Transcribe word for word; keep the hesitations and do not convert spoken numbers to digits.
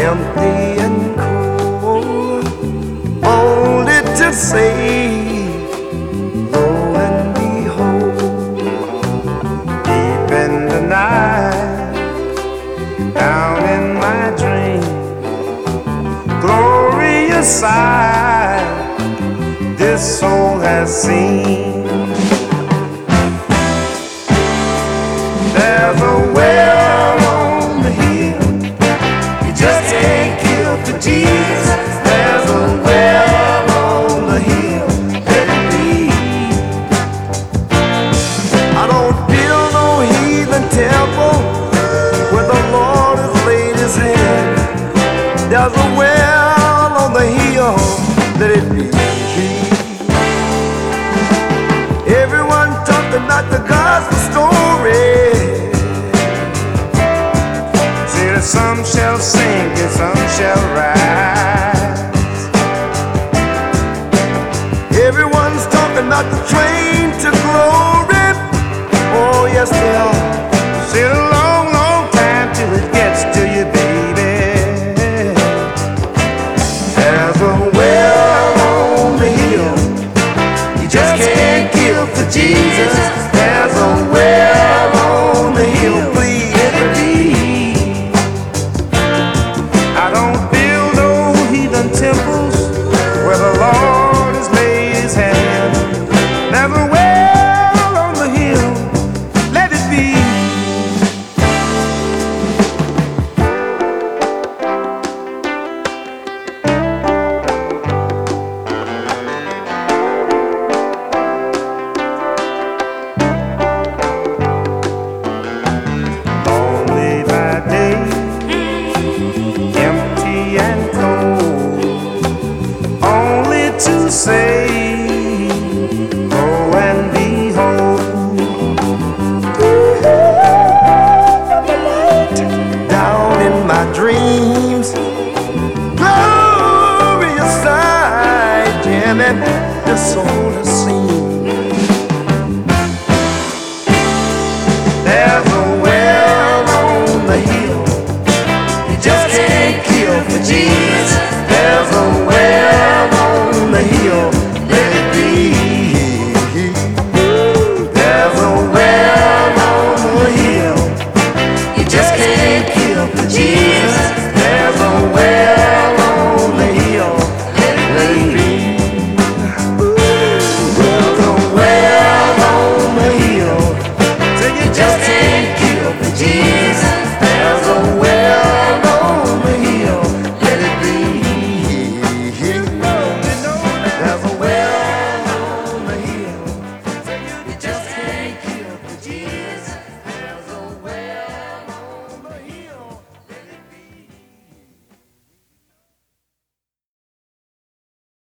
empty and cold, only to say, lo and behold, deep in the night, down in my dream, glorious sight this soul has seen. There's a well on the hill, you just can't kill for Jesus. There's a well on the hill, let it be. I don't build no heathen temple where the Lord has laid his hand. There's a well on the hill, let it be. Everyone talking about the gospel story. Say that some shall sink and some shall rise. Everyone's talking about the train to glory. Oh yes they are. Say a long, long time till it gets to you, baby. There's a well on the hill, you just can't kill for Jesus. There's a well on the hill, please let it be. I don't build no heathen temples where the Lord has laid his hand. There's a well on the hill, let it be. Lonely by day, empty and cold, only to say, go and behold, down in my dreams, glorious sight, Jim, and the soul